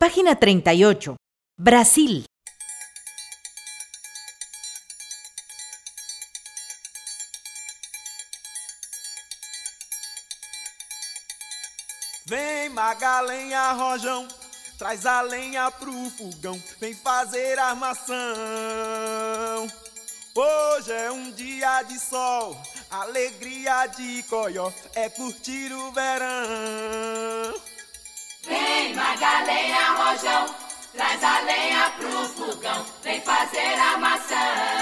Página 38. Brasil. Vem Magalenha, Rojão, traz a lenha pro fogão, vem fazer armação. Hoje é um dia de sol, alegria de coió, é curtir o verão. Vem Magalenha, Rojão, traz a lenha pro fogão, vem fazer armação.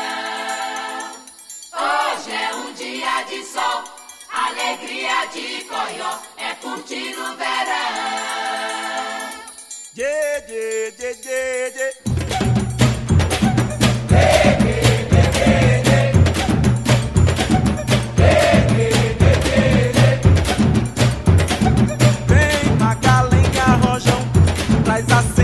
Hoje é um dia de sol, alegria de coió, é curtir o verão. Dê, dê, dê, dê, dê. Vem Magalenha, Rojão, traz a